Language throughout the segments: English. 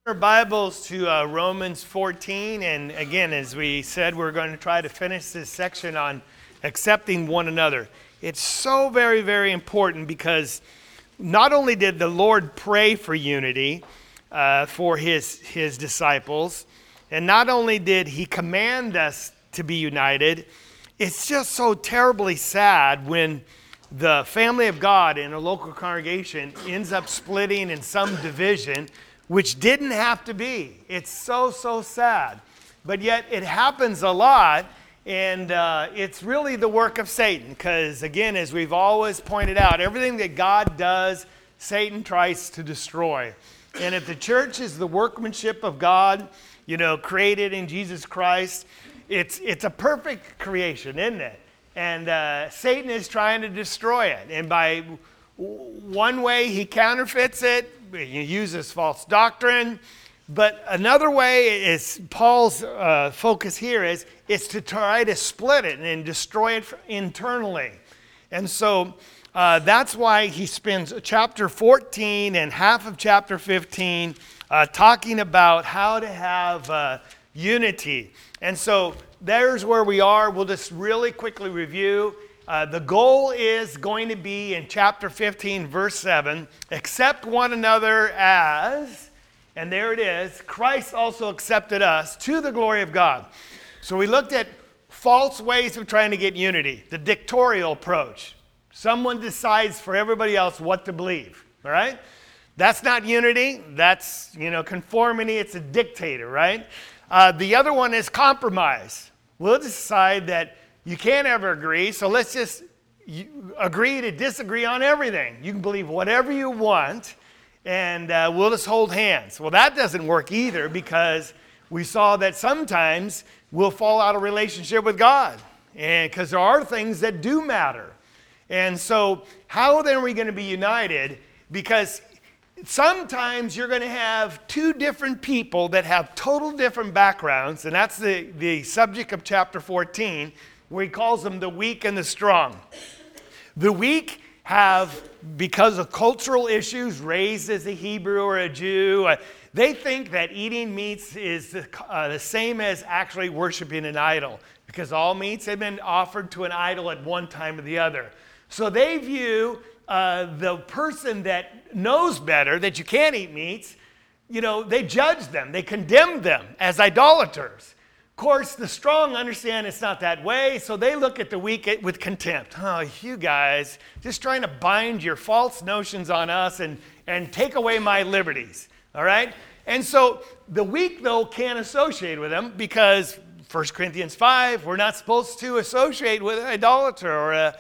Our Bibles to Romans 14, and again, as we said, we're going to try to finish this section on accepting one another. It's so very, very important because not only did the Lord pray for unity for his disciples, and not only did he command us to be united, it's just so terribly sad when the family of God in a local congregation ends up splitting in some division, which didn't have to be. It's so, so sad. But yet it happens a lot, and it's really the work of Satan. Because again, as we've always pointed out, everything that God does, Satan tries to destroy. And if the church is the workmanship of God, created in Jesus Christ, it's a perfect creation, isn't it? And Satan is trying to destroy it. And by one way, he counterfeits it. He uses false doctrine. But another way is Paul's focus here is to try to split it and destroy it internally. And so that's why he spends chapter 14 and half of chapter 15 talking about how to have unity. And so there's where we are. We'll just really quickly review. The goal is going to be in chapter 15, verse 7, accept one another as, and there it is, Christ also accepted us to the glory of God. So we looked at false ways of trying to get unity, the dictatorial approach. Someone decides for everybody else what to believe, all right? That's not unity. That's, conformity. It's a dictator, right? The other one is compromise. We'll decide that you can't ever agree, so let's just agree to disagree on everything. You can believe whatever you want, and we'll just hold hands. Well, that doesn't work either, because we saw that sometimes we'll fall out of relationship with God, and because there are things that do matter. And so how then are we going to be united? Because sometimes you're going to have two different people that have total different backgrounds, and that's the subject of chapter 14, where he calls them the weak and the strong. The weak have, because of cultural issues, raised as a Hebrew or a Jew, they think that eating meats is the same as actually worshiping an idol, because all meats have been offered to an idol at one time or the other. So they view the person that knows better, that you can't eat meats, they judge them, they condemn them as idolaters. Of course, the strong understand it's not that way, so they look at the weak with contempt. Oh, you guys, just trying to bind your false notions on us and take away my liberties, all right? And so the weak, though, can't associate with them because 1 Corinthians 5, we're not supposed to associate with an idolater or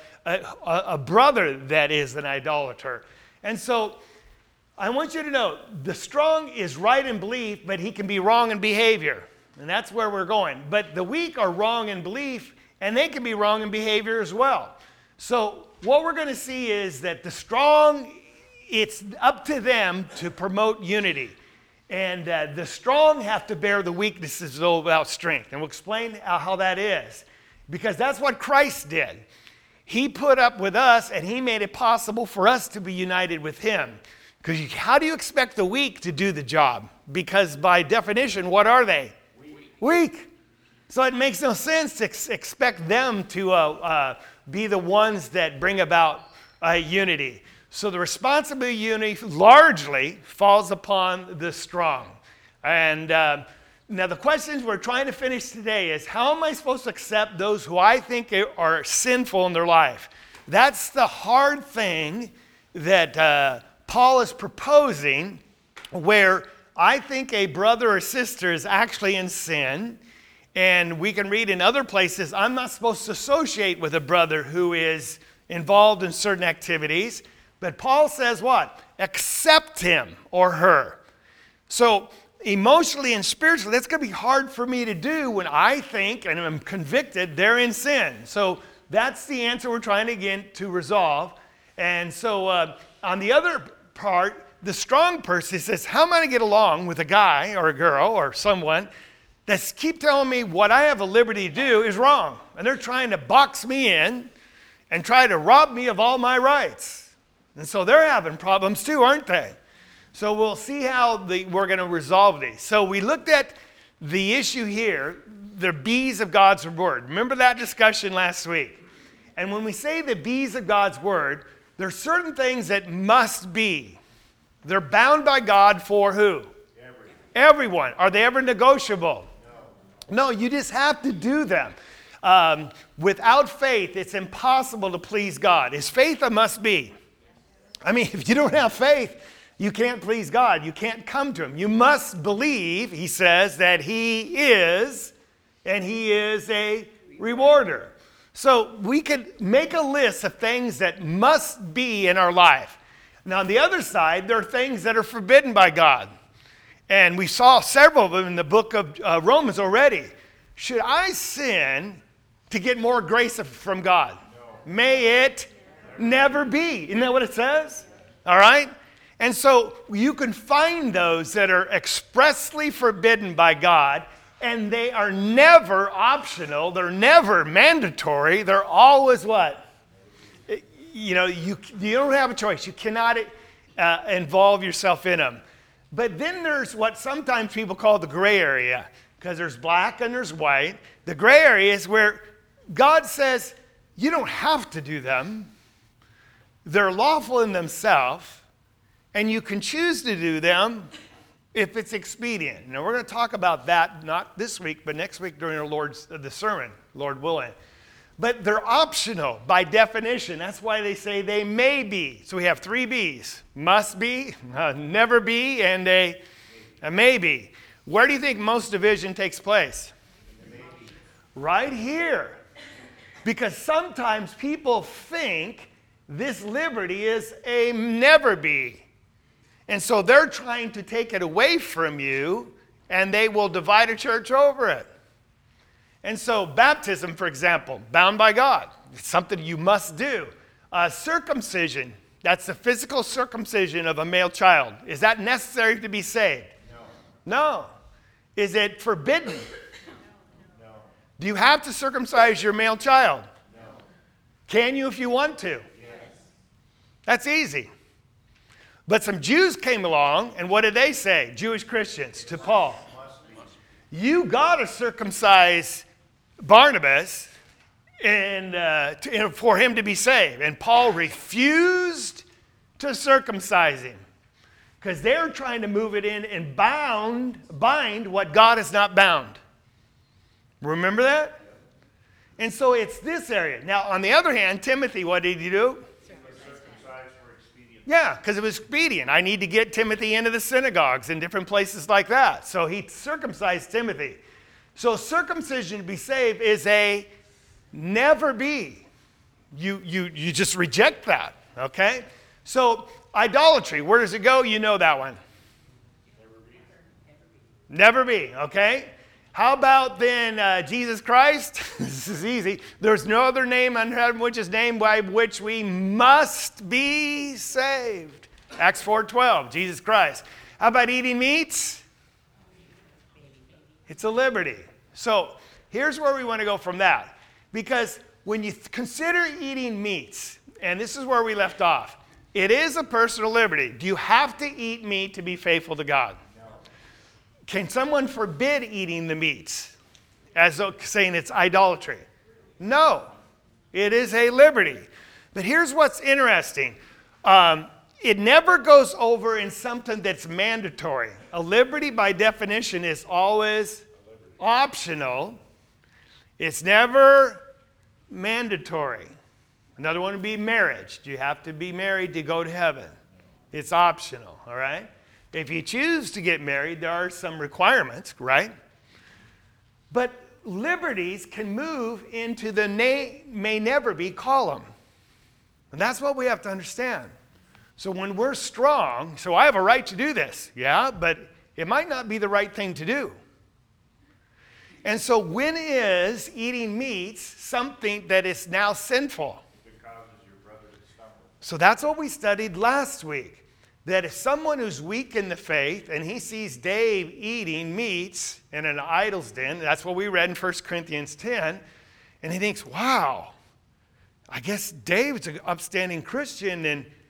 a brother that is an idolater. And so I want you to know, the strong is right in belief, but he can be wrong in behavior. And that's where we're going. But the weak are wrong in belief, and they can be wrong in behavior as well. So what we're going to see is that the strong, it's up to them to promote unity. And the strong have to bear the weaknesses without strength. And we'll explain how that is. Because that's what Christ did. He put up with us, and he made it possible for us to be united with him. Because how do you expect the weak to do the job? Because by definition, what are they? Weak. So it makes no sense to expect them to be the ones that bring about unity. So the responsibility of unity largely falls upon the strong. And now the questions we're trying to finish today is, how am I supposed to accept those who I think are sinful in their life? That's the hard thing that Paul is proposing, where I think a brother or sister is actually in sin, and we can read in other places, I'm not supposed to associate with a brother who is involved in certain activities, but Paul says what? Accept him or her. So emotionally and spiritually, that's going to be hard for me to do when I think and I'm convicted they're in sin. So that's the answer we're trying to resolve. And so on the other part, the strong person says, how am I going to get along with a guy or a girl or someone that keep telling me what I have a liberty to do is wrong? And they're trying to box me in and try to rob me of all my rights. And so they're having problems too, aren't they? So we'll see how we're going to resolve these. So we looked at the issue here, the B's of God's word. Remember that discussion last week? And when we say the B's of God's word, there are certain things that must be. They're bound by God for who? Everyone. Are they ever negotiable? No, you just have to do them. Without faith, it's impossible to please God. Is faith a must be? I mean, if you don't have faith, you can't please God. You can't come to him. You must believe, he says, that he is, and he is a rewarder. So we could make a list of things that must be in our life. Now, on the other side, there are things that are forbidden by God. And we saw several of them in the book of Romans already. Should I sin to get more grace from God? No. May it never be. Isn't that what it says? All right? And so you can find those that are expressly forbidden by God, and they are never optional. They're never mandatory. They're always what? You know, you don't have a choice. You cannot involve yourself in them. But then there's what sometimes people call the gray area, because there's black and there's white. The gray area is where God says, you don't have to do them. They're lawful in themselves, and you can choose to do them if it's expedient. Now, we're going to talk about that, not this week, but next week during the sermon, Lord willing. But they're optional by definition. That's why they say they may be. So we have 3 B's. Must be, never be, and a maybe. Where do you think most division takes place? Right here. Because sometimes people think this liberty is a never be. And so they're trying to take it away from you, and they will divide a church over it. And so baptism, for example, bound by God. It's something you must do. Circumcision, that's the physical circumcision of a male child. Is that necessary to be saved? No. Is it forbidden? No. Do you have to circumcise your male child? No. Can you if you want to? Yes. That's easy. But some Jews came along, and what did they say? Jewish Christians to Paul. You got to circumcise Barnabas for him to be saved. And Paul refused to circumcise him because they're trying to move it in and bind what God has not bound. Remember that? And so it's this area. Now, on the other hand, Timothy, what did he do? Yeah, because it was expedient. I need to get Timothy into the synagogues and different places like that. So he circumcised Timothy. So circumcision to be saved is a never be. You just reject that, okay? So idolatry, where does it go? You know that one. Never be, okay? How about then Jesus Christ? This is easy. There's no other name under heaven which is named by which we must be saved. Acts 4:12, Jesus Christ. How about eating meats? It's a liberty. So here's where we want to go from that. Because when you consider eating meats, and this is where we left off, it is a personal liberty. Do you have to eat meat to be faithful to God? Can someone forbid eating the meats as though saying it's idolatry? No, it is a liberty. But here's what's interesting. It never goes over in something that's mandatory. A liberty by definition is always optional. It's never mandatory. Another one would be marriage. Do you have to be married to go to heaven? It's optional, all right? If you choose to get married, there are some requirements, right? But liberties can move into the may never be column. And that's what we have to understand. So when we're strong, so I have a right to do this, yeah, but it might not be the right thing to do. And so when is eating meats something that is now sinful? It causes your brother to stumble. So that's what we studied last week. That if someone who's weak in the faith and he sees Dave eating meats in an idol's den, that's what we read in 1 Corinthians 10, and he thinks, wow, I guess Dave's an upstanding Christian and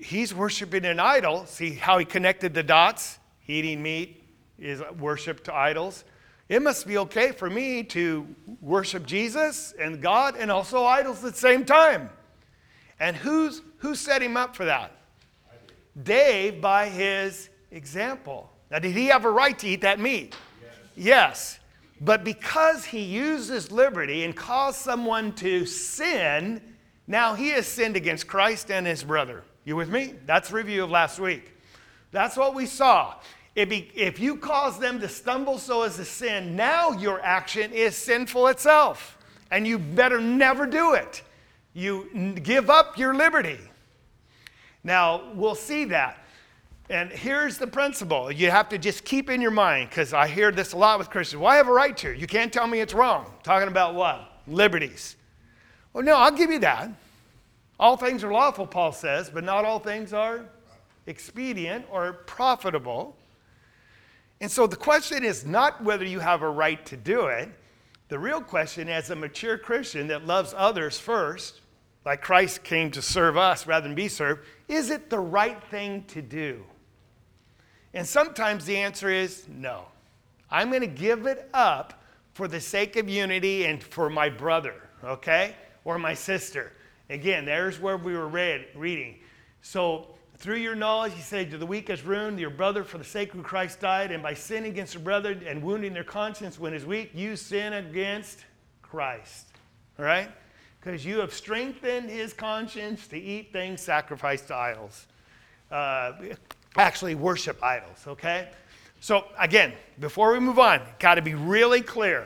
he's worshiping an idol. See how he connected the dots? Eating meat is worship to idols. It must be okay for me to worship Jesus and God and also idols at the same time. And who set him up for that? Dave, by his example. Now, did he have a right to eat that meat? Yes. But because he used his liberty and caused someone to sin, now he has sinned against Christ and his brother. You with me? That's a review of last week. That's what we saw. If you cause them to stumble so as to sin, now your action is sinful itself. And you better never do it. You give up your liberty. Now, we'll see that. And here's the principle. You have to just keep in your mind, because I hear this a lot with Christians. Well, I have a right to. You can't tell me it's wrong. Talking about what? Liberties. Well, no, I'll give you that. All things are lawful, Paul says, but not all things are expedient or profitable. And so the question is not whether you have a right to do it. The real question, as a mature Christian that loves others first, like Christ came to serve us rather than be served, is it the right thing to do? And sometimes the answer is no. I'm going to give it up for the sake of unity and for my brother, okay? Or my sister. Again, there's where we were reading. So through your knowledge, he said, to the weak has ruined your brother for the sake of Christ died, and by sinning against your brother and wounding their conscience when is weak, you sin against Christ. All right? Because you have strengthened his conscience to eat things sacrificed to idols. Actually worship idols, okay? So again, before we move on, got to be really clear.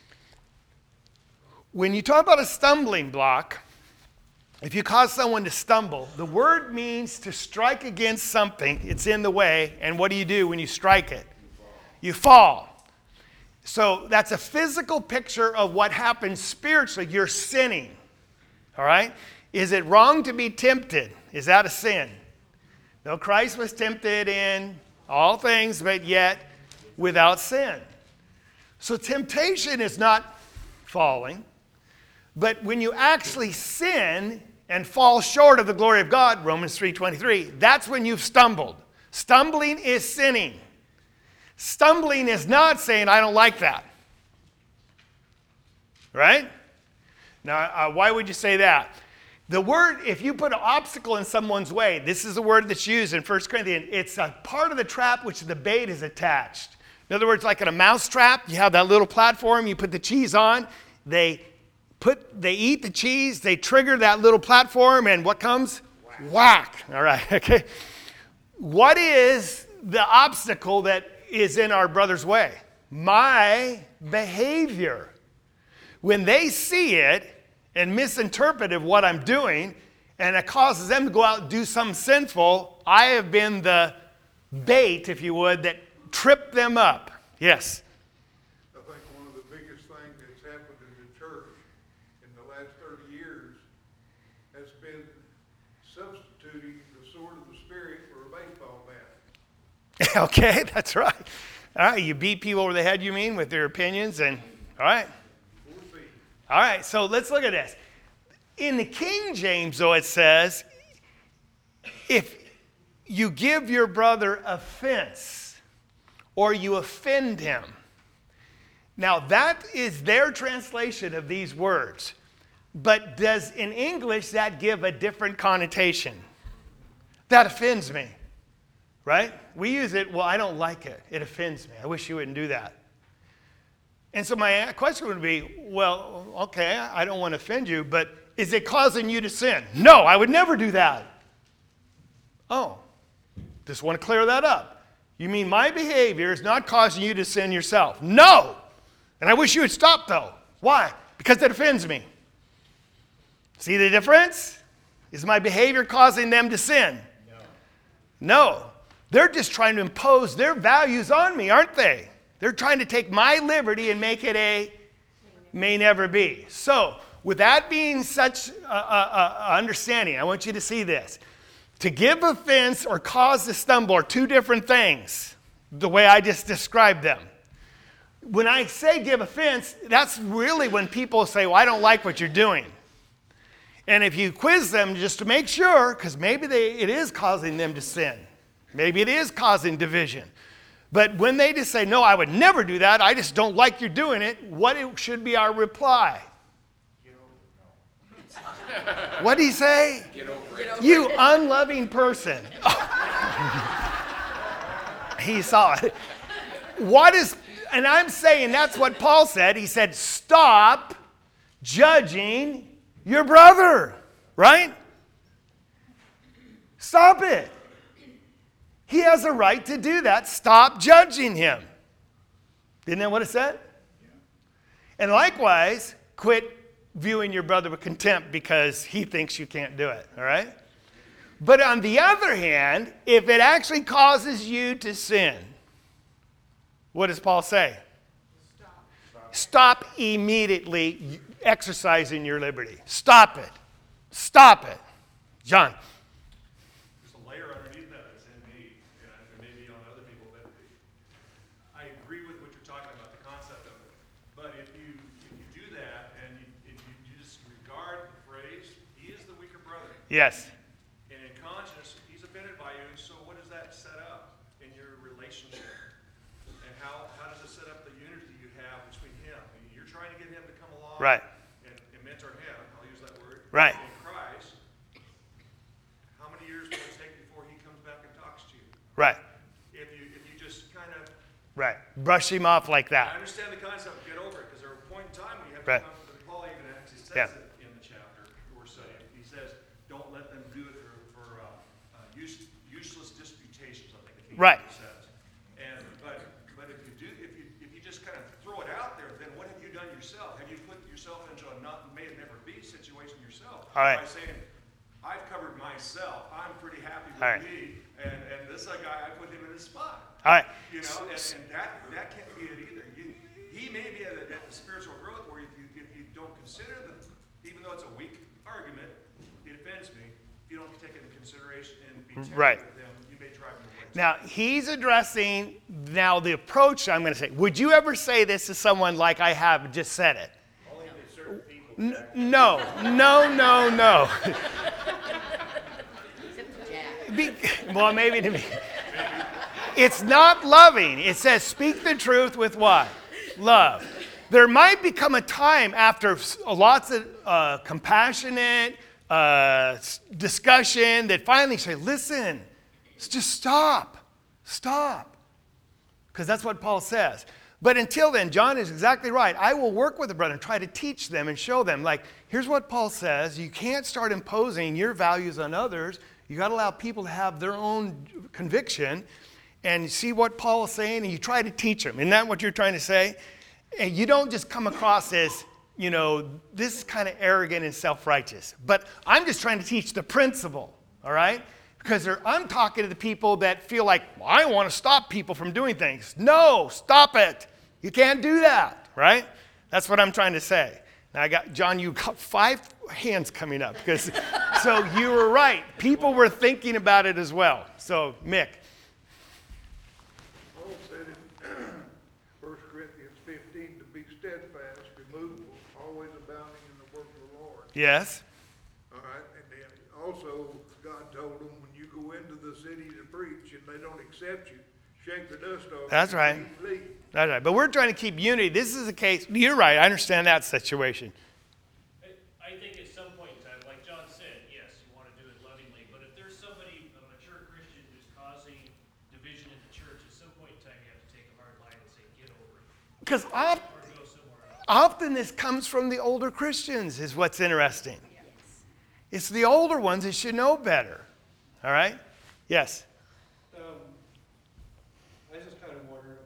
When you talk about a stumbling block, if you cause someone to stumble, the word means to strike against something. It's in the way. And what do you do when you strike it? You fall. So that's a physical picture of what happens spiritually. You're sinning. All right? Is it wrong to be tempted? Is that a sin? No, Christ was tempted in all things, but yet without sin. So temptation is not falling. But when you actually sin and fall short of the glory of God, Romans 3:23, that's when you've stumbled. Stumbling is sinning. Stumbling is not saying, I don't like that. Right? Now, why would you say that? The word, if you put an obstacle in someone's way, this is a word that's used in 1 Corinthians. It's a part of the trap which the bait is attached. In other words, like in a mouse trap, you have that little platform, you put the cheese on, they eat the cheese, they trigger that little platform, and what comes? Whack. All right, okay. What is the obstacle that is in our brother's way? My behavior. When they see it and misinterpret what I'm doing, and it causes them to go out and do something sinful, I have been the bait, if you would, that tripped them up. Yes? I think one of the biggest things that's happened in the church in the last 30 years has been substituting the sword of the Spirit for a baseball bat. Okay, that's right. All right, you beat people over the head, you mean, with their opinions, and all right. All right, so let's look at this. In the King James, though, it says, if you give your brother offense or you offend him. Now, that is their translation of these words. But does in English that give a different connotation? That offends me, right? We use it, well, I don't like it. It offends me. I wish you wouldn't do that. And so my question would be, well, okay, I don't want to offend you, but is it causing you to sin? No, I would never do that. Oh, just want to clear that up. You mean my behavior is not causing you to sin yourself? No. And I wish you would stop, though. Why? Because it offends me. See the difference? Is my behavior causing them to sin? No. They're just trying to impose their values on me, aren't they? They're trying to take my liberty and make it a may never be. So, with that being such a understanding, I want you to see this. To give offense or cause to stumble are two different things, the way I just described them. When I say give offense, that's really when people say, well, I don't like what you're doing. And if you quiz them just to make sure, because maybe it is causing them to sin. Maybe it is causing division. But when they just say, no, I would never do that, I just don't like you doing it, what should be our reply? What did he say? Get over it. You unloving person. He saw it. And I'm saying that's what Paul said. He said, stop judging your brother, right? Stop it. He has a right to do that. Stop judging him. Isn't that what it said? Yeah. And likewise, quit viewing your brother with contempt because he thinks you can't do it, all right? But on the other hand, if it actually causes you to sin, what does Paul say? Stop immediately exercising your liberty. Stop it. Stop it. John. There's a layer underneath that that's in me, and maybe on other people, but I agree with what you're talking about, the concept of it. But if you do that, and if you just regard the phrase, he is the weaker brother. Yes. And in conscience, he's offended by you, so what does that set up in your relationship? And how does it set up the unity you have between him? I mean, you're trying to get him to come along. Right. And mentor him, I'll use that word. Right. In Christ. How many years will it take before he comes back and talks to you? Right. If you just kind of, Right. Brush him off like I that. understand the concept, get over it, because there are a point in time when you have Right. to come, and Paul even actually says Yeah. it in the chapter we're studying. He says, don't let them do it for useless disputations, I think the King Right. James says. And but if you just kind of throw it out there, then what have you done yourself? Have you put yourself into a may it never be situation yourself? All right. By saying, I've covered myself, I'm pretty happy with All right. me, and this guy, I put him in his spot. All right. You know, and that can't be it either. He may be at the spiritual growth where if you don't consider them, even though it's a weak argument, it offends me. If you don't take it into consideration and be tender Right. with them, you may drive them away. Now, he's addressing now the approach I'm going to say. Would you ever say this to someone like I have just said it? Only to certain people. No. Well, maybe to me. It's not loving. It says speak the truth with what? Love. There might become a time after lots of compassionate discussion that finally say, listen, just stop. Stop. Because that's what Paul says. But until then, John is exactly right. I will work with the brother and try to teach them and show them, like, here's what Paul says. You can't start imposing your values on others. You got to allow people to have their own conviction and see what Paul is saying, and you try to teach them. Isn't that what you're trying to say? And you don't just come across as, this is kind of arrogant and self-righteous. But I'm just trying to teach the principle, all right? Because I'm talking to the people that feel like, well, I want to stop people from doing things. No, stop it. You can't do that, right? That's what I'm trying to say. Now, John, you got 5 hands coming up. So you were right. People were thinking about it as well. So, Mick. Paul said in 1 Corinthians 15 to be steadfast, immovable, always abounding in the work of the Lord. Yes. All right, and then also God told them when you go into the city to preach and they don't accept you, shake the dust off. That's you right. and leave. That's right. But we're trying to keep unity. This is a case. You're right. I understand that situation. I think at some point in time, like John said, yes, you want to do it lovingly, but if there's somebody, a mature Christian, who's causing division in the church, at some point in time you have to take a hard line and say, get over it. Because Or go somewhere else. often this comes from the older Christians, is what's interesting. It's the older ones that should know better. All right? Yes. I just kind of wonder,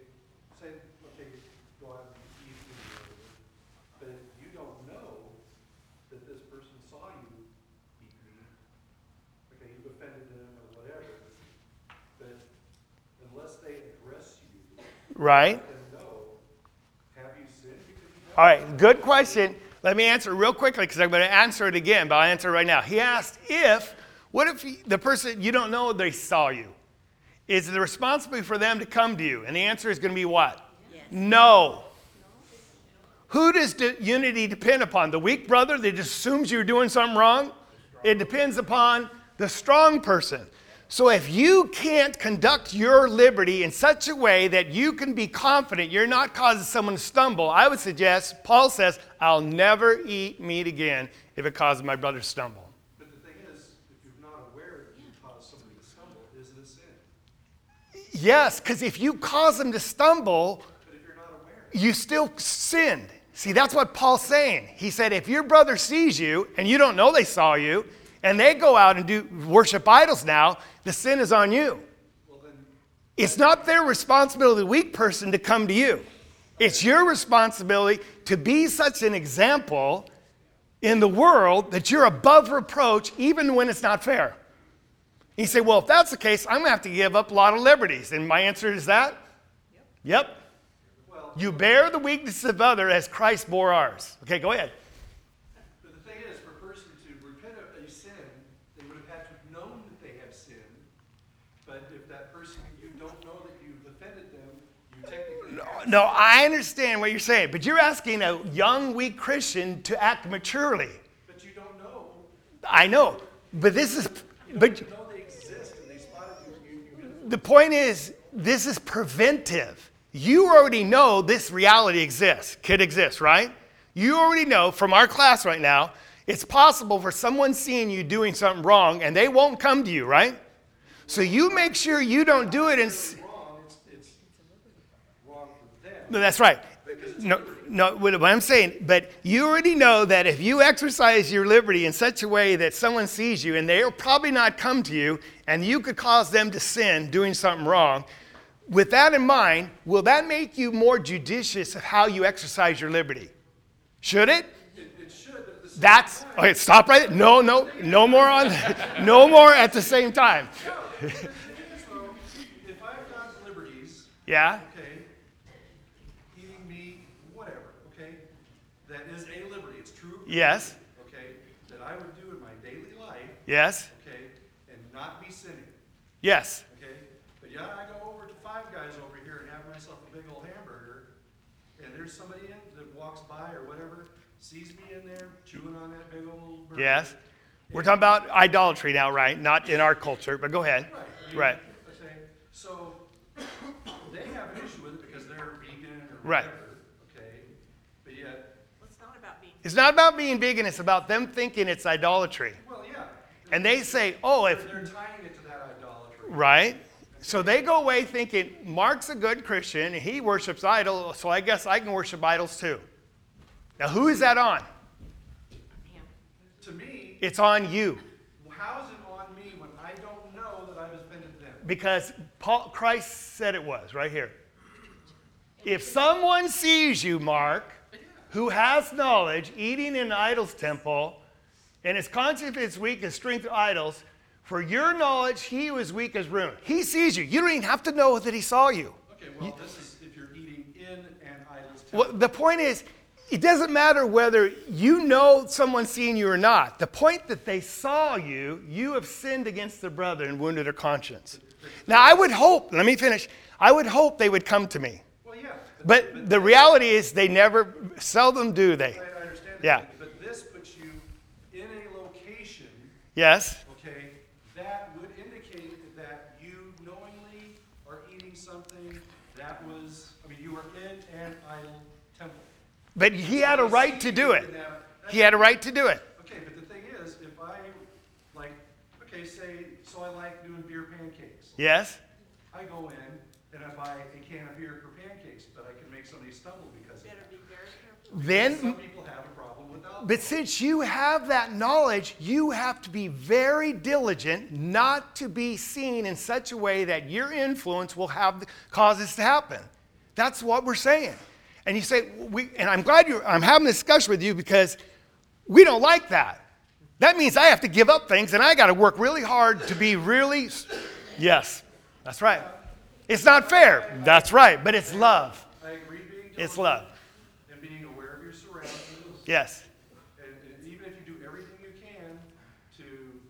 go out and eat with you, but if you don't know that this person saw you eat meat, you've offended them or whatever, but unless they address you, Right. let them know, have you sinned because you don't? All right. Good question. Let me answer real quickly because I'm going to answer it again, but I'll answer it right now. He asked what if the person, you don't know they saw you? Is it the responsibility for them to come to you? And the answer is going to be what? Yes. No. Who does unity depend upon? The weak brother that just assumes you're doing something wrong? It depends upon the strong person. So if you can't conduct your liberty in such a way that you can be confident you're not causing someone to stumble, I would suggest, Paul says, I'll never eat meat again if it causes my brother to stumble. But the thing is, if you're not aware that you cause somebody to stumble, is it a sin? Yes, because if you cause them to stumble, But if you're not aware, you still sinned. See, that's what Paul's saying. He said, if your brother sees you and you don't know they saw you, and they go out and do worship idols now, the sin is on you. well then, It's not their responsibility, the weak person, to come to you. It's your responsibility to be such an example in the world that you're above reproach even when it's not fair. You say, well, if that's the case, I'm going to have to give up a lot of liberties. And my answer is that? Yep. well, You bear the weaknesses of others as Christ bore ours. Okay, go ahead. but the thing is, for a person to repent of a sin, they would have had to have known that they have sinned. But if that person, you don't know that you've offended them, you technically have No, I understand what you're saying, but you're asking a young, weak Christian to act maturely. but you don't know. I know, but this is, but You know they exist and they spotted you. the point is, this is preventive. You already know this reality exists, could exist, right? You already know from our class right now, it's possible for someone seeing you doing something wrong and they won't come to you, right? So you make sure you don't do it and... Wrong, it's wrong for them. No, that's right. No, what I'm saying, but you already know that if you exercise your liberty in such a way that someone sees you and they'll probably not come to you and you could cause them to sin doing something wrong, with that in mind, will that make you more judicious of how you exercise your liberty? Should it? It should, but at the same That's, time, okay, stop right there. No more on, no more at the same time. so if I've got liberties, Yeah? okay, eating meat, whatever, okay, that is a liberty, it's true. Yes. Okay, that I would do in my daily life, Yes? okay, and not be sinning, Yes. okay? But yeah, I go over to Five Guys over here and have myself a big old hamburger, and there's somebody in that walks by or whatever, sees me in there chewing on that big old burger. Yes. We're talking about idolatry now, right? Not in our culture, but go ahead. Right. I mean, Right. Okay, so they have an issue with it because they're vegan or Right. whatever, okay? But yet, Well, it's not about being. It's not about being vegan, it's about them thinking it's idolatry. well, yeah. And they say, oh, if, They're tying it to that idolatry. right? So they go away thinking, Mark's a good Christian and he worships idols, so I guess I can worship idols too. Now, who is that on? Him. To me, It's on you. how is it on me when I don't know that I've offended them? Because Christ said it was, right here. If someone sees you, Mark, who has knowledge, eating in an idol's temple, and is conscious of his weak as strength of idols, for your knowledge, he who is weak as ruin. He sees you. You don't even have to know that he saw you. Okay, well, this is if you're eating in an idol's temple. Well, the point is, it doesn't matter whether you know someone's seeing you or not. The point that they saw you, you have sinned against their brother and wounded their conscience. Now, I would hope, let me finish, I would hope they would come to me. Well, yeah. But the reality is they never, seldom do they. I understand that. Yeah. But this puts you in a location, Yes? okay, that would indicate that you knowingly are eating something that was, I mean, you are in an idol temple. But he had a right to do it. He had a right to do it. Okay, but the thing is, if I, like, okay, say, so I like doing beer pancakes. Yes? I go in and I buy a can of beer for pancakes, but I can make somebody stumble because of Better that. be very careful. Some Then, people have a problem with alcohol. but since you have that knowledge, you have to be very diligent not to be seen in such a way that your influence will have cause this to happen. That's what we're saying. And you say, and I'm glad I'm having this discussion with you because we don't like that. That means I have to give up things and I got to work really hard to be really, yes, that's right. It's not fair. That's right, but it's love. I agree being It's diligent love. and being aware of your surroundings. Yes. And even if you do everything you can to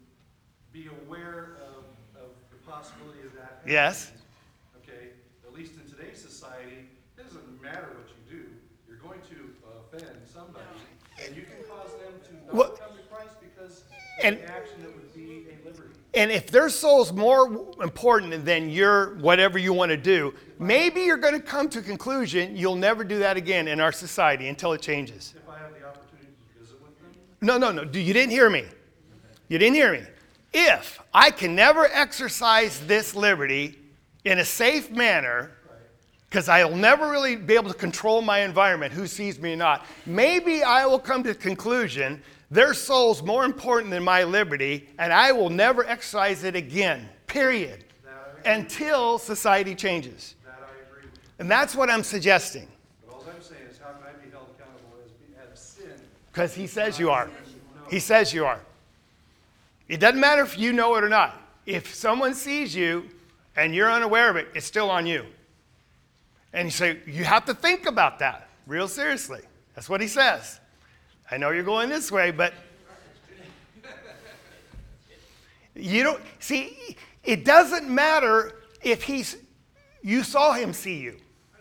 be aware of the possibility of that. Yes. happening, Okay, at least in today's society, it doesn't matter what you do, you're going to offend somebody, and you can cause them to Well- not come to Christ because of And- an action that would be a liberty. And if their soul's more important than your whatever you want to do, maybe you're going to come to a conclusion you'll never do that again in our society until it changes. If I have the opportunity to visit with them, No. You didn't hear me. You didn't hear me. If I can never exercise this liberty in a safe manner, because I'll never really be able to control my environment, who sees me or not, maybe I will come to the conclusion their soul's more important than my liberty, and I will never exercise it again, period, until society changes. that I agree with. And that's what I'm suggesting, But all I'm saying is, how can I be held accountable as sin? because he says you are. He says you are. It doesn't matter if you know it or not. If someone sees you and you're unaware of it, it's still on you. And you say, you have to think about that real seriously. That's what he says. I know you're going this way, but you don't see, it doesn't matter if you saw him see you.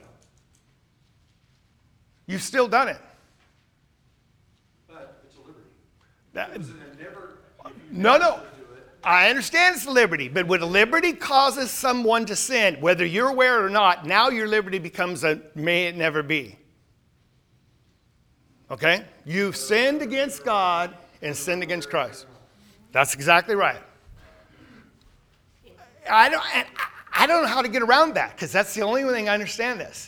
You've still done it. But it's a liberty. That- It's an endeavor. If you No. do it, I understand it's liberty, but when a liberty causes someone to sin, whether you're aware or not, now your liberty becomes a may it never be. Okay? You've sinned against God and sinned against Christ. That's exactly right. I don't know how to get around that, because that's the only thing I understand this.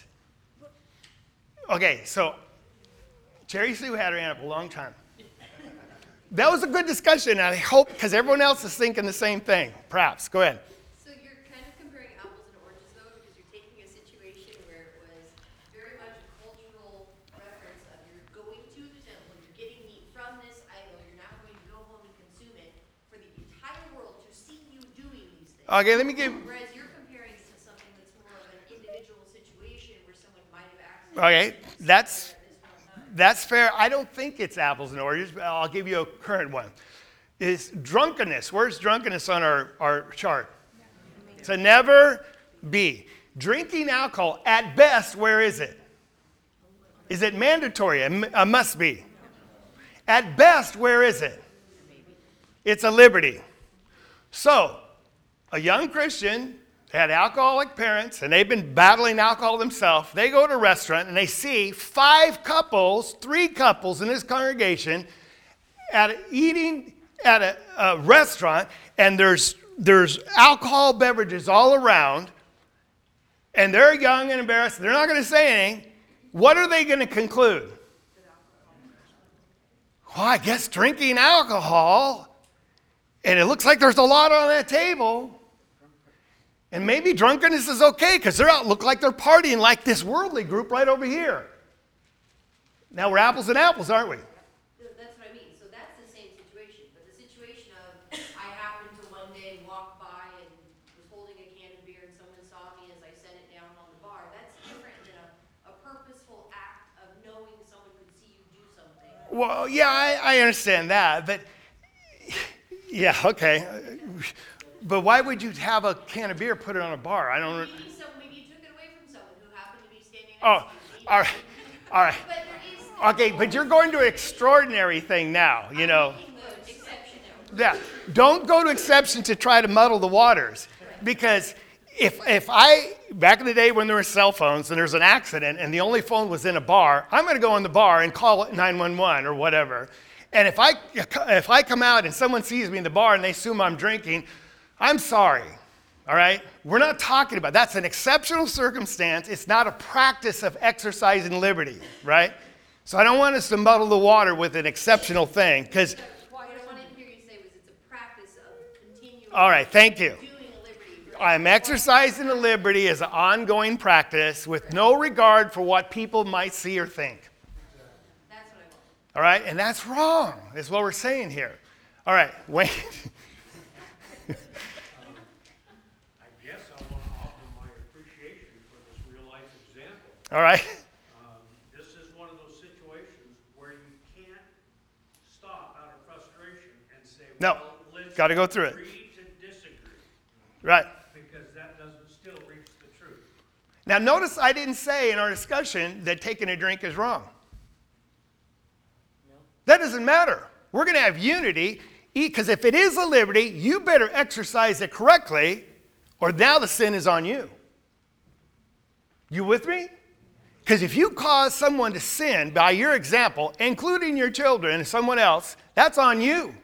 Okay, so Cherry Sue had her hand up a long time. That was a good discussion, and I hope, because everyone else is thinking the same thing. Perhaps. Go ahead. So you're kind of comparing apples and oranges, though, because you're taking a situation where it was very much a cultural reference of you're going to the temple, you're getting meat from this idol, you're now going to go home and consume it for the entire world to see you doing these things. Okay, let me give. Whereas you're comparing to something that's more of an individual situation where someone might have accidentally. Okay, that's this one time. fair. I don't think it's apples and oranges, but I'll give you a current one. Is drunkenness. Where's drunkenness on our chart? It's a never be. Drinking alcohol, at best, where is it? Is it mandatory? A must be. At best, where is it? It's a liberty. So, a young Christian had alcoholic parents, and they've been battling alcohol themselves. They go to a restaurant, and they see 3 couples in this congregation eating at a restaurant, and there's alcohol beverages all around, and they're young and embarrassed. They're not going to say anything. What are they going to conclude? Well, I guess drinking alcohol, and it looks like there's a lot on that table. And maybe drunkenness is okay because they look like they're partying like this worldly group right over here. Now we're apples and apples, aren't we? That's what I mean. So that's the same situation. But the situation of I happened to one day walk by and was holding a can of beer and someone saw me as I set it down on the bar, that's different than a purposeful act of knowing someone could see you do something. Well, yeah, I understand that, but yeah, okay. But why would you have a can of beer, put it on a bar? I don't. Maybe you took it away from someone who happened to be standing Oh, next to you. all right, all right. But there is Okay, but you're going to an extraordinary thing now, you know. making the exception there. Yeah, don't go to exception to try to muddle the waters, because if I back in the day when there were cell phones and there's an accident and the only phone was in a bar, I'm going to go in the bar and call it 911 or whatever. And if I come out and someone sees me in the bar and they assume I'm drinking, I'm sorry. All right? We're not talking about that's an exceptional circumstance. It's not a practice of exercising liberty, right? So I don't want us to muddle the water with an exceptional thing, because What I wanted to hear you say was it's a practice of continuing all right, thank you. doing a liberty. for I'm exercising the liberty as an ongoing practice with no regard for what people might see or think. That's what I want. All right? And that's wrong, is what we're saying here. All right, Wayne. I guess I want to offer my appreciation for this real-life example. All right. This is one of those situations where you can't stop out of frustration and say, No, well, let's gotta go through it. agree to disagree, Right. because that doesn't still reach the truth. Now, notice I didn't say in our discussion that taking a drink is wrong. That doesn't matter. We're going to have unity, because if it is a liberty, you better exercise it correctly, or now the sin is on you. You with me? Because if you cause someone to sin by your example, including your children and someone else, that's on you.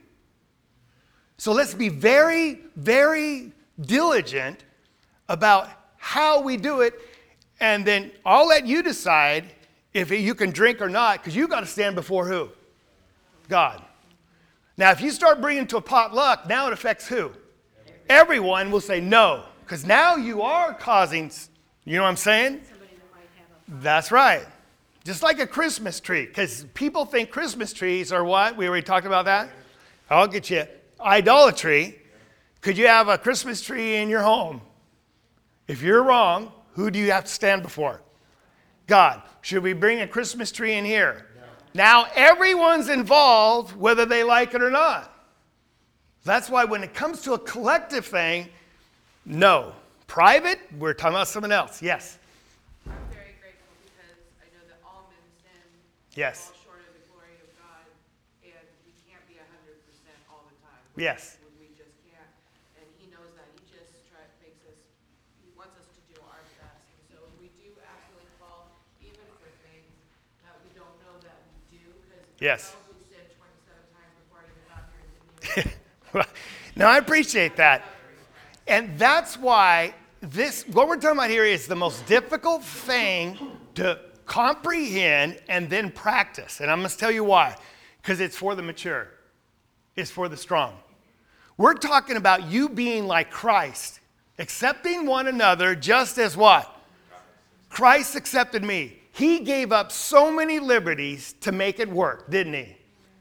So let's be very, very diligent about how we do it, and then I'll let you decide if you can drink or not, because you got to stand before who? God. Now, if you start bringing to a potluck, now it affects who? Everyone will say no, because now you are causing, you know what I'm saying? Somebody that might have a That's right. Just like a Christmas tree, because people think Christmas trees are what? We already talked about that? I'll get you. Idolatry. Could you have a Christmas tree in your home? If you're wrong, who do you have to stand before? God. Should we bring a Christmas tree in here? No. Now everyone's involved, whether they like it or not. That's why when it comes to a collective thing, no. Private, we're talking about someone else. Yes. I'm very grateful because I know that all men sin. Yes. Fall short of the glory of God, and we can't be 100% all the time. Yes. We just can't, and He knows that. He just makes us. He wants us to do our best, and so we do absolutely fall, even for things that we don't know that we do. Because Yes. we sinned 27 times before I even got here and didn't even. No, I appreciate that. And that's why what we're talking about here is the most difficult thing to comprehend and then practice. And I'm going to tell you why. Because it's for the mature. It's for the strong. We're talking about you being like Christ, accepting one another just as what? Christ accepted me. He gave up so many liberties to make it work, didn't he?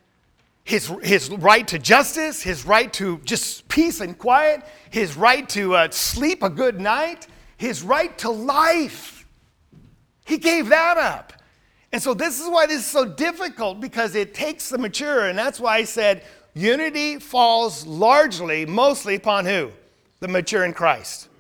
His right to justice, his right to just peace and quiet, his right to sleep a good night, his right to life. He gave that up. And so this is why this is so difficult, because it takes the mature. And that's why I said unity falls largely, mostly upon who? The mature in Christ.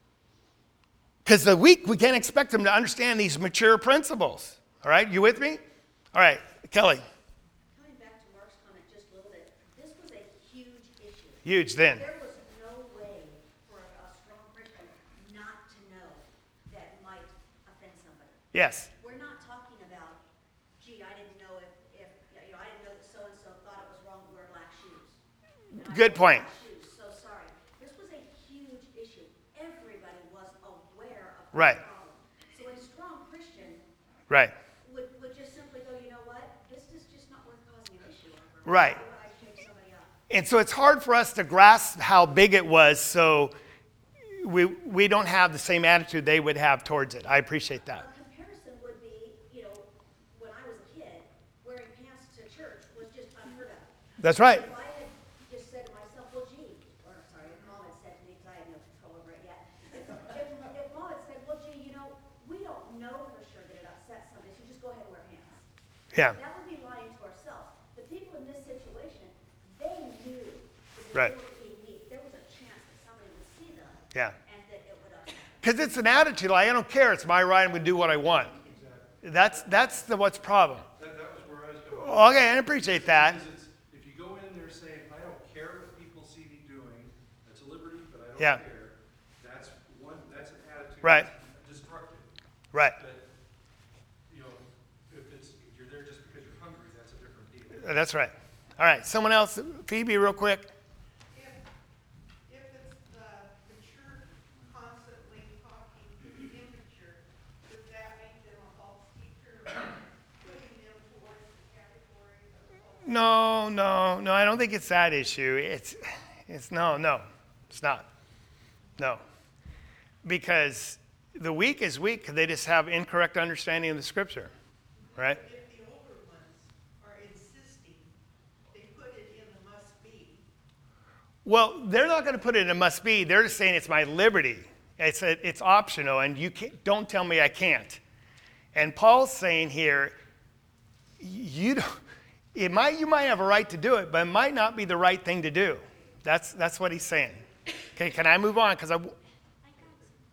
Because the weak, we can't expect them to understand these mature principles. All right, you with me? All right, Kelly. Coming back to Mark's comment just a little bit, this was a huge issue. Huge then. There was no way for a strong Christian not to know that might offend somebody. Yes. We're not talking about, gee, I didn't know if you know, I didn't know that so-and-so thought it was wrong to wear black shoes. And I Good wear point. black shoes, so sorry. This was a huge issue. Everybody was aware of Right. the problem. So a strong Christian Right. would just simply go, you know what, this is just not worth causing an issue over. Right. Why would I shake somebody up? And so it's hard for us to grasp how big it was, so we don't have the same attitude they would have towards it. I appreciate that. A comparison would be, you know, when I was a kid, wearing pants to church was just unheard of. That's right. If I had just said to myself, well, gee, or sorry, if Mom had said to me, because I had no control over it yet, if Mom had said, well, gee, you know, we don't know for sure that it upsets somebody, so just go ahead and wear pants. Yeah. That would be lying to ourselves. The people in this situation, they knew that Right. they were being meek. There was a chance that somebody would see them Yeah. and that it would upset them. Because it's an attitude like, I don't care, it's my right, I'm going to do what I want. That's what's the problem. That was where I was going. Okay, I appreciate that. Because if you go in there saying, I don't care what people see me doing, that's a liberty, but I don't Yeah. care. That's an attitude. Right. That's destructive. Right. But, you know, if you're there just because you're hungry, that's a different deal. That's right. All right, someone else, Phoebe, real quick. If it's the mature constantly talking to the immature, does that make them a false teacher, putting them towards the category of false? No, I don't think it's that issue. It's no, it's not. No. Because the weak is weak, they just have incorrect understanding of the scripture, right? If the older ones are insisting, they put it in the must be. Well, they're not going to put it in a must be. They're just saying it's my liberty. It's optional, and don't tell me I can't. And Paul's saying here, you might have a right to do it, but it might not be the right thing to do. That's what he's saying. Okay, can I move on?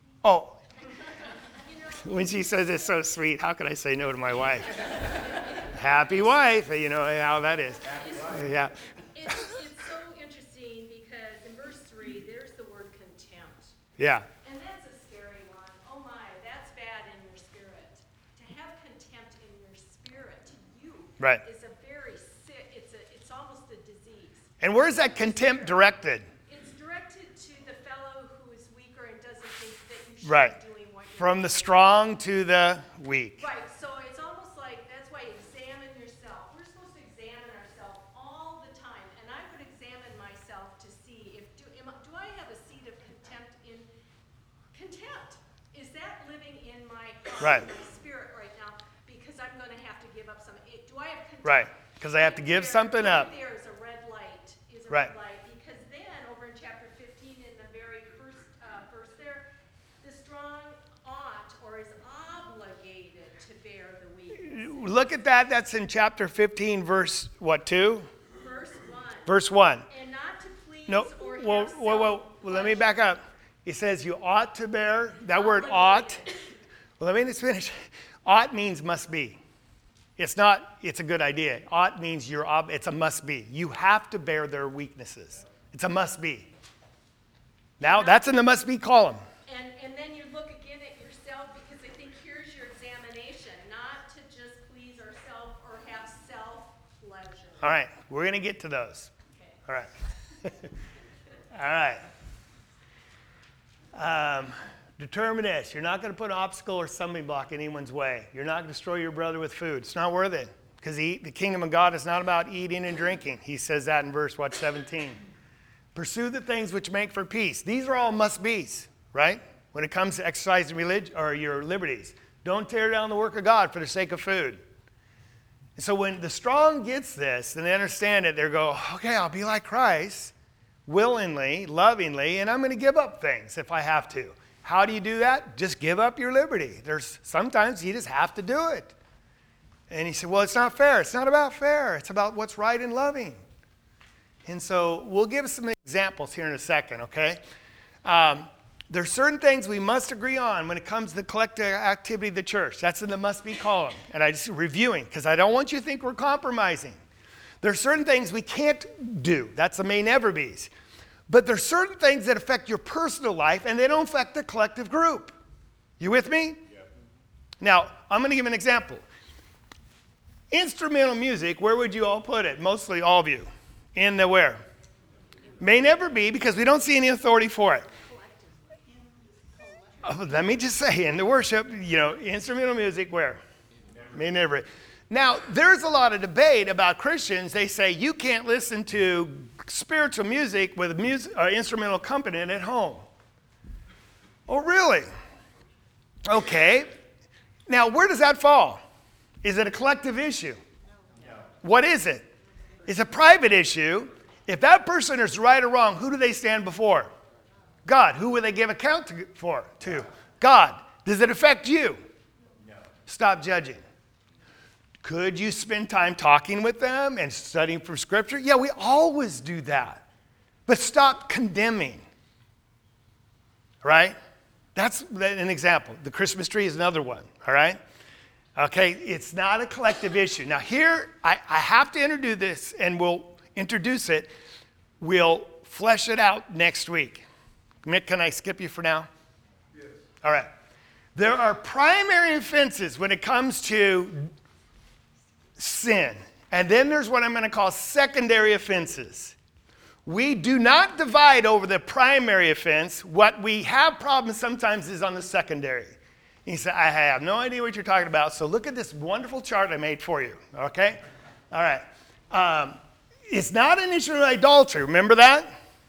When she says it's so sweet, how can I say no to my wife? Happy wife, you know how that is. Yeah. It's so interesting because in verse 3, there's the word contempt. Yeah. And that's a scary one. Oh my, that's bad in your spirit. To have contempt in your spirit to you Right. is a very sick, it's almost a disease. And where's that contempt directed? It's directed to the fellow who is weaker and doesn't think that you should Right. be doing what you're From the doing. strong to the weak. Right, so it's almost like, that's why you examine yourself. We're supposed to examine ourselves all the time, and I would examine myself to see if, do I have a seed of contempt in, contempt? Is that living in my Right. heart, in my spirit right now? Because I'm gonna have to give up some, do I have contempt? Right. Because I have to give something up. There is a red light, Right. because then, over in chapter 15, in the very first verse there, the strong ought or is obligated to bear the weak. Look at that. That's in chapter 15, verse what, 2? Verse 1. Verse 1. And not to please No, or well, have well, let me back up. It says you ought to bear. That word ought. Well, let me just finish. Ought means must be. It's not, it's a good idea. Ought means it's a must be. You have to bear their weaknesses. It's a must be. Now, that's in the must be column. And then you look again at yourself, because I think here's your examination, not to just please ourselves or have self-pleasure. All right, we're going to get to those. Okay. All right. All right. Determine this. You're not going to put an obstacle or stumbling block in anyone's way. You're not going to destroy your brother with food. It's not worth it. Because the kingdom of God is not about eating and drinking. He says that in verse 17. Pursue the things which make for peace. These are all must-be's, right? When it comes to exercising religion or your liberties. Don't tear down the work of God for the sake of food. And so when the strong gets this, and they understand it, they go, okay, I'll be like Christ, willingly, lovingly, and I'm going to give up things if I have to. How do you do that? Just give up your liberty. Sometimes you just have to do it. And he said, well, it's not fair. It's not about fair. It's about what's right and loving. And so we'll give some examples here in a second, okay? There's certain things we must agree on when it comes to the collective activity of the church. That's in the must be column. And I just reviewing because I don't want you to think we're compromising. There's certain things we can't do. That's the may never be's. But there's certain things that affect your personal life and they don't affect the collective group. You with me? Yeah. Now, I'm going to give an example. Instrumental music, where would you all put it? Mostly all of you. In the where? May never be because we don't see any authority for it. Oh, let me just say, in the worship, instrumental music, where? May never. Now, there's a lot of debate about Christians. They say you can't listen to spiritual music with instrumental accompaniment at home. Oh, really? Okay. Now, where does that fall? Is it a collective issue? No. What is it? It's a private issue. If that person is right or wrong, who do they stand before? God. Who will they give account to? God. Does it affect you? No. Stop judging. Could you spend time talking with them and studying from Scripture? Yeah, we always do that. But stop condemning. Right? That's an example. The Christmas tree is another one. All right? Okay, it's not a collective issue. Now here, I have to introduce this, and we'll introduce it. We'll flesh it out next week. Mick, can I skip you for now? Yes. All right. There are primary offenses when it comes to sin. And then there's what I'm going to call secondary offenses. We do not divide over the primary offense. What we have problems sometimes is on the secondary. He said, I have no idea what you're talking about, so look at this wonderful chart I made for you, okay? All right. It's not an issue of idolatry. Remember that?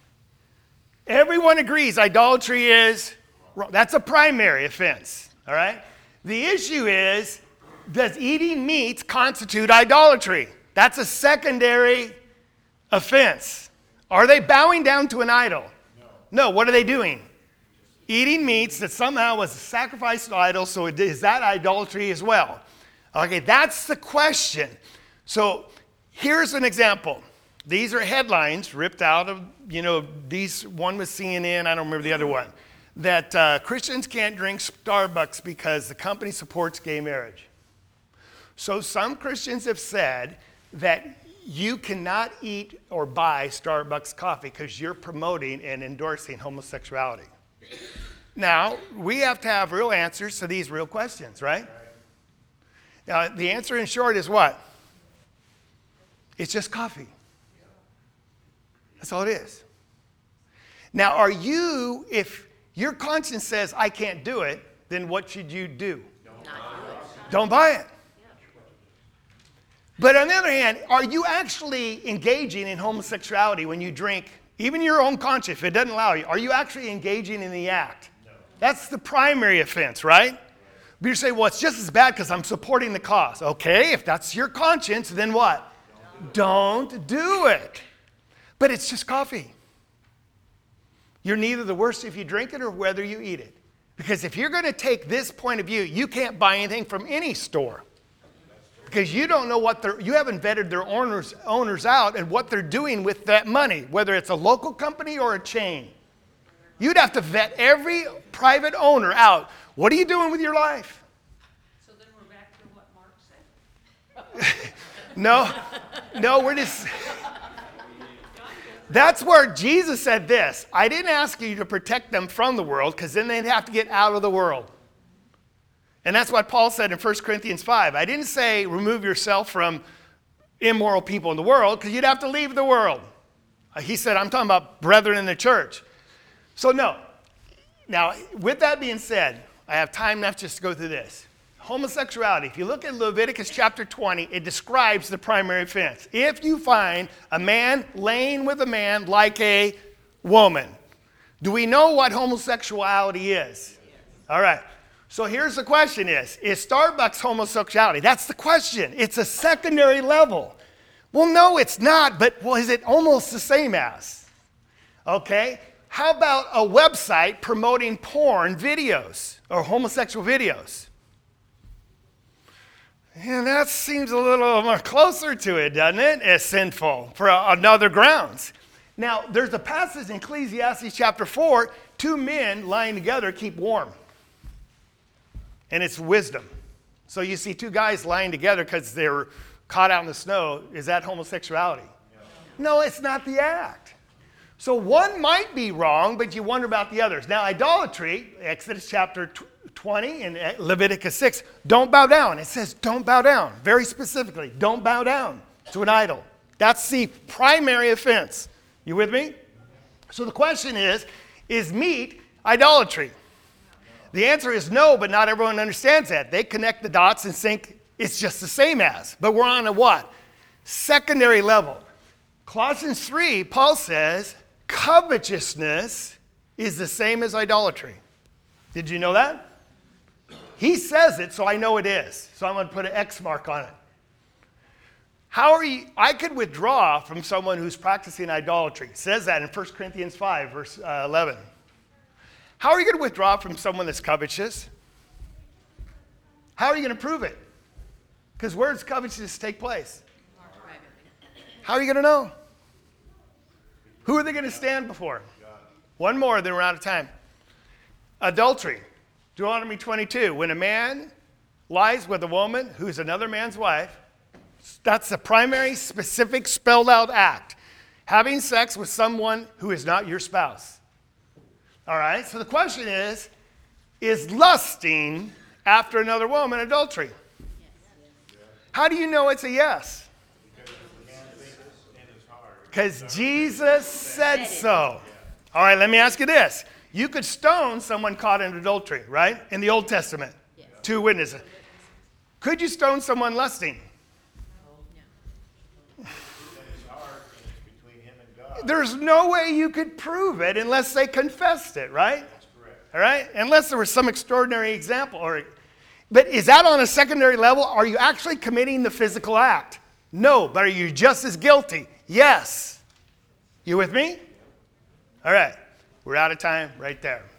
Everyone agrees idolatry is wrong. That's a primary offense, all right? The issue is, does eating meat constitute idolatry? That's a secondary offense. Are they bowing down to an idol? No. What are they doing? Eating meats that somehow was sacrificed to idols, so is that idolatry as well? Okay, that's the question. So here's an example. These are headlines ripped out of, one was CNN, I don't remember the other one, that Christians can't drink Starbucks because the company supports gay marriage. So some Christians have said that you cannot eat or buy Starbucks coffee because you're promoting and endorsing homosexuality. Now, we have to have real answers to these real questions, right? Now, the answer in short is what? It's just coffee. That's all it is. Now, are you, if your conscience says, I can't do it, then what should you do? Don't buy it. But on the other hand, are you actually engaging in homosexuality when you drink, even your own conscience, if it doesn't allow you, are you actually engaging in the act? No. That's the primary offense, right? But you say, well, it's just as bad because I'm supporting the cause. Okay, if that's your conscience, then what? Don't do it. But it's just coffee. You're neither the worse if you drink it or whether you eat it. Because if you're going to take this point of view, you can't buy anything from any store. Because you don't know you haven't vetted their owners out and what they're doing with that money, whether it's a local company or a chain. You'd have to vet every private owner out. What are you doing with your life? So then we're back to what Mark said? No, we're just... That's where Jesus said this. I didn't ask you to protect them from the world because then they'd have to get out of the world. And that's what Paul said in 1 Corinthians 5. I didn't say remove yourself from immoral people in the world because you'd have to leave the world. He said, I'm talking about brethren in the church. So no. Now, with that being said, I have time enough just to go through this. Homosexuality, if you look at Leviticus chapter 20, it describes the primary offense. If you find a man laying with a man like a woman, do we know what homosexuality is? All right. So here's the question is Starbucks homosexuality? That's the question. It's a secondary level. Well, no, it's not, but well, is it almost the same as? Okay. How about a website promoting porn videos or homosexual videos? And that seems a little more closer to it, doesn't it? It's sinful for another grounds. Now, there's a passage in Ecclesiastes chapter 4, 2 men lying together keep warm. And it's wisdom. So you see 2 guys lying together because they were caught out in the snow. Is that homosexuality? No, it's not the act. So one might be wrong, but you wonder about the others. Now, idolatry, Exodus chapter 20 and Leviticus 6, don't bow down. It says don't bow down. Very specifically, don't bow down to an idol. That's the primary offense. You with me? So the question is meat idolatry? The answer is no, but not everyone understands that. They connect the dots and think it's just the same as. But we're on a what? Secondary level. Colossians 3, Paul says, covetousness is the same as idolatry. Did you know that? He says it, so I know it is. So I'm going to put an X mark on it. I could withdraw from someone who's practicing idolatry. It says that in 1 Corinthians 5, verse 11. How are you going to withdraw from someone that's covetous? How are you going to prove it? Because where does covetousness take place? How are you going to know? Who are they going to stand before? One more, then we're out of time. Adultery. Deuteronomy 22. When a man lies with a woman who's another man's wife, that's the primary, specific, spelled out act. Having sex with someone who is not your spouse. All right, so the question is lusting after another woman adultery? How do you know it's a yes? Because Jesus said so. All right, let me ask you this. You could stone someone caught in adultery, right? In the Old Testament. 2 witnesses. Could you stone someone lusting? There's no way you could prove it unless they confessed it, right? That's correct. All right? Unless there was some extraordinary example. But is that on a secondary level? Are you actually committing the physical act? No. But are you just as guilty? Yes. You with me? All right. We're out of time right there.